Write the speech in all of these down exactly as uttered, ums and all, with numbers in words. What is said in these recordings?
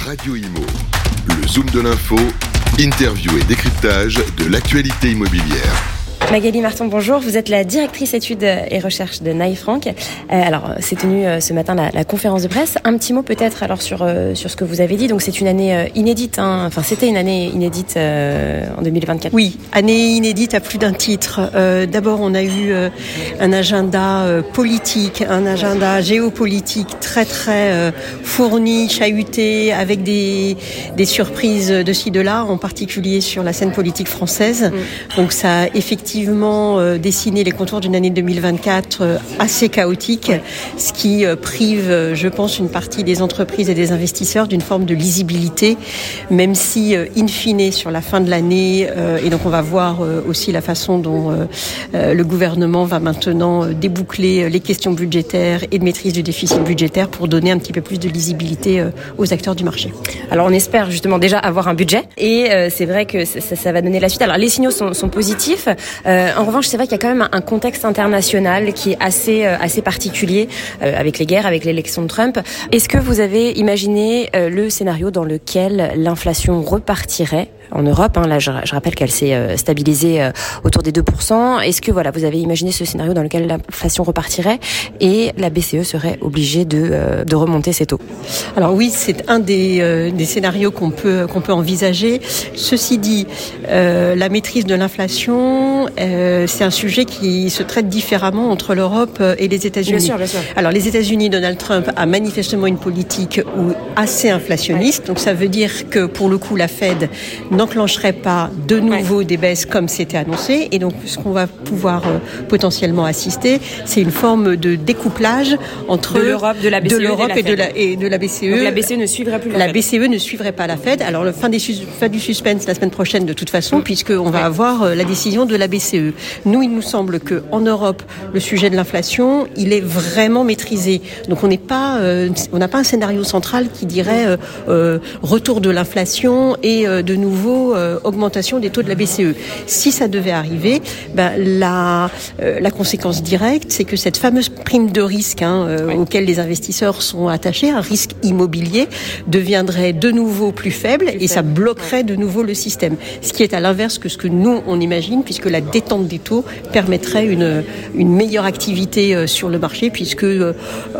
Radio Imo, le Zoom de l'info, interview et décryptage de l'actualité immobilière. Magali Marton, bonjour. Vous êtes la directrice études et recherche de Knight Frank. Euh, alors, c'est tenu euh, ce matin la, la conférence de presse. Un petit mot peut-être alors sur euh, sur ce que vous avez dit. Donc, c'est une année euh, inédite. Hein. Enfin, c'était une année inédite euh, en deux mille vingt-quatre. Oui, année inédite à plus d'un titre. Euh, d'abord, on a eu euh, un agenda euh, politique, un agenda géopolitique très très euh, fourni, chahuté, avec des des surprises de ci de là, en particulier sur la scène politique française. Mm. Donc, ça a effectivement Euh, dessiner les contours d'une année deux mille vingt-quatre euh, assez chaotique, ce qui euh, prive, euh, je pense, une partie des entreprises et des investisseurs d'une forme de lisibilité, même si, euh, in fine, sur la fin de l'année, euh, et donc on va voir euh, aussi la façon dont euh, euh, le gouvernement va maintenant euh, déboucler les questions budgétaires et de maîtrise du déficit budgétaire pour donner un petit peu plus de lisibilité euh, aux acteurs du marché. Alors on espère justement déjà avoir un budget, et euh, c'est vrai que ça, ça va donner la suite. Alors les signaux sont, sont positifs. Euh, en revanche, c'est vrai qu'il y a quand même un contexte international qui est assez euh, assez particulier euh, avec les guerres, avec l'élection de Trump. Est-ce que vous avez imaginé euh, le scénario dans lequel l'inflation repartirait en Europe, hein, là je, je rappelle qu'elle s'est euh, stabilisée euh, autour des deux pour cent. Est-ce que voilà, vous avez imaginé ce scénario dans lequel l'inflation repartirait et la B C E serait obligée de, euh, de remonter ses taux? Alors oui, c'est un des, euh, des scénarios qu'on peut, qu'on peut envisager. Ceci dit, euh, la maîtrise de l'inflation, euh, c'est un sujet qui se traite différemment entre l'Europe et les États-Unis. Bien sûr, bien sûr. Alors les États-Unis, Donald Trump a manifestement une politique où, assez inflationniste. Ouais. Donc ça veut dire que pour le coup, la Fed n'enclencherait pas de nouveau ouais. des baisses comme c'était annoncé. Et donc, ce qu'on va pouvoir euh, potentiellement assister, c'est une forme de découplage entre de l'Europe, de la B C E, de l'Europe et, et, de la, et de la B C E. Donc, la B C E ne suivrait plus la, la Fed. B C E ne suivrait pas la Fed. Alors, le fin, des sus- fin du suspense la semaine prochaine, de toute façon, mmh. puisqu'on va ouais. avoir euh, la décision de la B C E. Nous, il nous semble que en Europe, le sujet de l'inflation, il est vraiment maîtrisé. Donc, on n'est pas, euh, on n'a pas un scénario central qui dirait euh, euh, retour de l'inflation et euh, de nouveau Euh, augmentation des taux de la B C E. Si ça devait arriver, ben, la, euh, la conséquence directe, c'est que cette fameuse prime de risque hein, euh, oui. auquel les investisseurs sont attachés, un risque immobilier, deviendrait de nouveau plus faible plus et faible. Ça bloquerait oui. de nouveau le système. Ce qui est à l'inverse que ce que nous, on imagine, puisque la détente des taux permettrait une, une meilleure activité euh, sur le marché, puisque euh,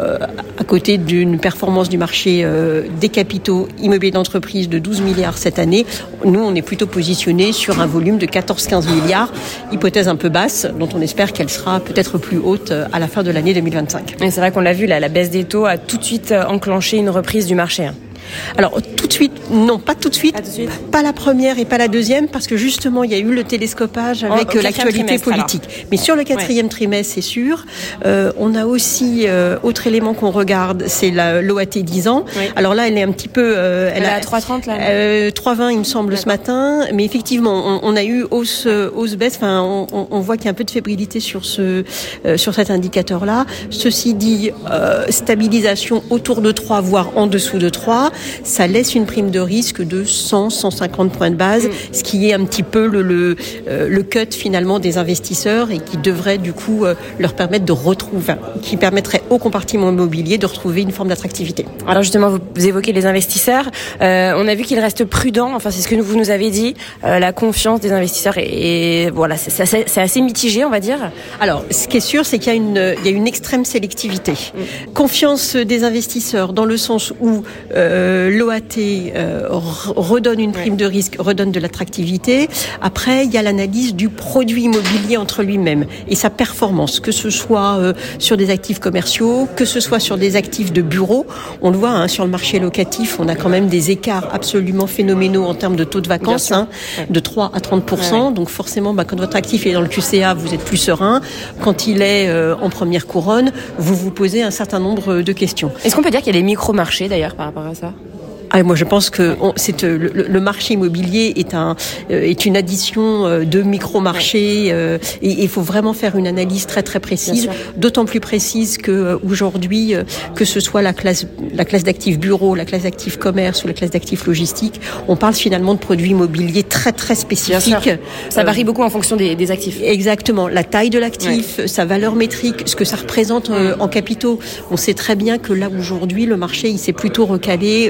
à côté d'une performance du marché euh, des capitaux immobiliers d'entreprise de douze milliards cette année, nous, on est plutôt positionné sur un volume de quatorze à quinze milliards, hypothèse un peu basse, dont on espère qu'elle sera peut-être plus haute à la fin de l'année deux mille vingt-cinq. Et c'est vrai qu'on l'a vu, là, la baisse des taux a tout de suite enclenché une reprise du marché. Hein. Alors, tout de suite, non, pas tout de suite, pas, tout de suite. pas la première et pas la deuxième, parce que justement, il y a eu le télescopage avec oh, l'actualité politique. Alors. Mais sur le quatrième ouais. trimestre, c'est sûr. Euh, on a aussi, euh, autre élément qu'on regarde, c'est la, l'O A T dix ans. Oui. Alors là, elle est un petit peu... Euh, elle, elle a à trois virgule trente, là euh, trois virgule vingt, il me semble, D'accord. ce matin. Mais effectivement, on, on a eu hausse, hausse baisse. Enfin, on, on voit qu'il y a un peu de fébrilité sur, ce, euh, sur cet indicateur-là. Ceci dit, euh, stabilisation autour de trois, voire en dessous de trois. Ça laisse une prime de risque de cent à cent cinquante points de base, mmh. ce qui est un petit peu le, le, euh, le cut finalement des investisseurs et qui devrait du coup euh, leur permettre de retrouver, qui permettrait au compartiment immobilier de retrouver une forme d'attractivité. Alors justement, vous, vous évoquez les investisseurs. Euh, on a vu qu'ils restent prudents. Enfin, c'est ce que vous nous avez dit. Euh, la confiance des investisseurs et, et voilà, c'est, c'est, c'est assez mitigé, on va dire. Alors, ce qui est sûr, c'est qu'il y a une, il y a une extrême sélectivité. Mmh. Confiance des investisseurs dans le sens où euh, l'O A T euh, redonne une prime ouais. de risque, redonne de l'attractivité. Après, il y a l'analyse du produit immobilier entre lui-même et sa performance, que ce soit euh, sur des actifs commerciaux, que ce soit sur des actifs de bureaux. On le voit hein, sur le marché locatif, on a quand même des écarts absolument phénoménaux en termes de taux de vacances, hein, ouais. de trois à trente pour cent. Ouais. Donc forcément, bah, quand votre actif est dans le Q C A, vous êtes plus serein. Quand il est euh, en première couronne, vous vous posez un certain nombre de questions. Est-ce qu'on peut dire qu'il y a des micro-marchés d'ailleurs par rapport à ça ? Ah, moi, je pense que on, c'est le, le marché immobilier est un euh, est une addition de micro-marchés euh, et il faut vraiment faire une analyse très très précise, d'autant plus précise que euh, aujourd'hui, euh, que ce soit la classe la classe d'actifs bureaux, la classe d'actifs commerce ou la classe d'actifs logistiques, on parle finalement de produits immobiliers très très spécifiques. Ça varie euh, beaucoup en fonction des, des actifs. Exactement, la taille de l'actif, ouais. sa valeur métrique, ce que ça représente euh, en capitaux. On sait très bien que là aujourd'hui, le marché il s'est plutôt recalé euh, autour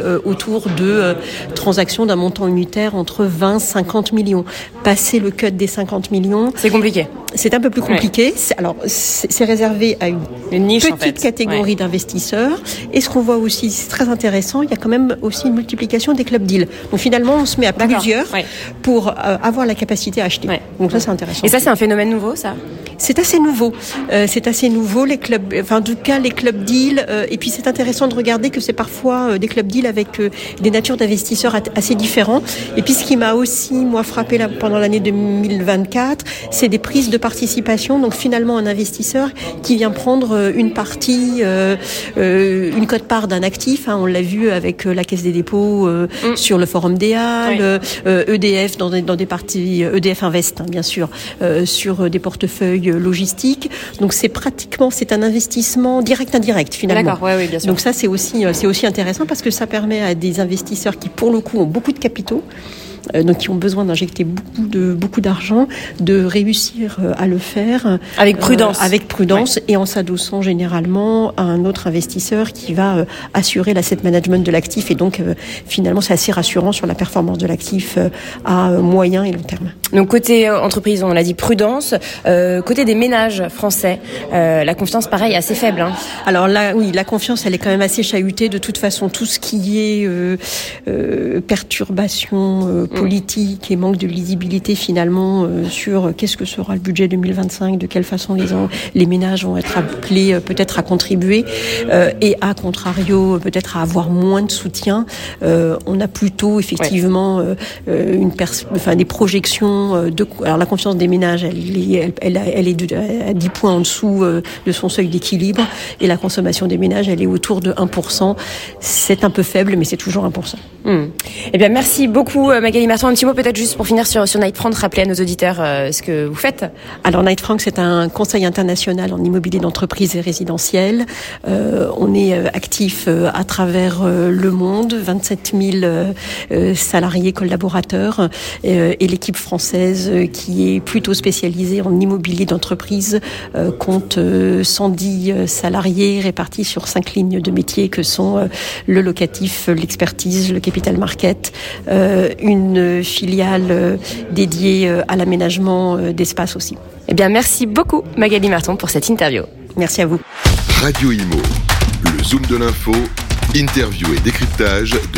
autour de euh, transactions d'un montant unitaire entre vingt et cinquante millions. Passer le cut des cinquante millions... C'est compliqué. C'est un peu plus compliqué. Ouais. C'est, alors, c'est, c'est réservé à une, une niche, petite en fait. catégorie ouais. d'investisseurs. Et ce qu'on voit aussi, c'est très intéressant, il y a quand même aussi une multiplication des club deals. Donc finalement, on se met à D'accord. plusieurs ouais. pour euh, avoir la capacité à acheter. Ouais. Donc ça, c'est intéressant. Et ça, c'est un phénomène nouveau, ça ? C'est assez nouveau. Euh, c'est assez nouveau, les clubs, enfin, en tout cas, les club deals. Euh, et puis, c'est intéressant de regarder que c'est parfois euh, des club deals avec euh, des natures d'investisseurs assez différents. Et puis, ce qui m'a aussi, moi, frappé là, pendant l'année deux mille vingt-quatre, c'est des prises de participation. Donc, finalement, un investisseur qui vient prendre euh, une partie, euh, euh, une quote-part d'un actif. Hein, on l'a vu avec euh, la Caisse des dépôts euh, mmh. sur le Forum des Halles, oui. euh, E D F dans des, dans des parties, E D F Invest, hein, bien sûr, euh, sur euh, des portefeuilles logistique. Donc c'est pratiquement c'est un investissement direct indirect finalement. D'accord, ouais, oui, bien sûr. Donc ça c'est aussi c'est aussi intéressant parce que ça permet à des investisseurs qui pour le coup ont beaucoup de capitaux, euh, donc qui ont besoin d'injecter beaucoup de beaucoup d'argent, de réussir euh, à le faire avec prudence, euh, avec prudence ouais. et en s'adossant généralement à un autre investisseur qui va euh, assurer l'asset management de l'actif et donc euh, finalement c'est assez rassurant sur la performance de l'actif euh, à moyen et long terme. Donc côté euh, entreprise, on l'a dit prudence. Euh, côté des ménages français, euh, la confiance, pareil, assez faible. Hein. Alors là, oui, la confiance, elle est quand même assez chahutée. De toute façon, tout ce qui est euh, euh, perturbation euh, politique mmh. et manque de lisibilité finalement euh, sur qu'est-ce que sera le budget deux mille vingt-cinq, de quelle façon les, en, les ménages vont être appelés euh, peut-être à contribuer euh, et à contrario peut-être à avoir moins de soutien. Euh, on a plutôt effectivement ouais. euh, une pers- enfin des projections. De, alors la confiance des ménages, elle, elle, elle, elle est de, à dix points en dessous de son seuil d'équilibre et la consommation des ménages, elle est autour de un pour cent. C'est un peu faible, mais c'est toujours un pour cent. Mmh. Eh bien, merci beaucoup Magali Martin. Un petit mot peut-être juste pour finir sur, sur Knight Frank, rappeler à nos auditeurs euh, ce que vous faites. Alors Knight Frank, c'est un conseil international en immobilier d'entreprise et résidentiel. Euh, on est actif euh, à travers euh, le monde, vingt-sept mille euh, salariés collaborateurs euh, et l'équipe française qui est plutôt spécialisée en immobilier d'entreprise, euh, compte euh, cent dix salariés répartis sur cinq lignes de métiers que sont euh, le locatif, l'expertise, le capital market, euh, une filiale euh, dédiée euh, à l'aménagement euh, d'espace aussi. Eh bien, merci beaucoup Magali Martin pour cette interview. Merci à vous. Radio Imo, le Zoom de l'info, interview et décryptage de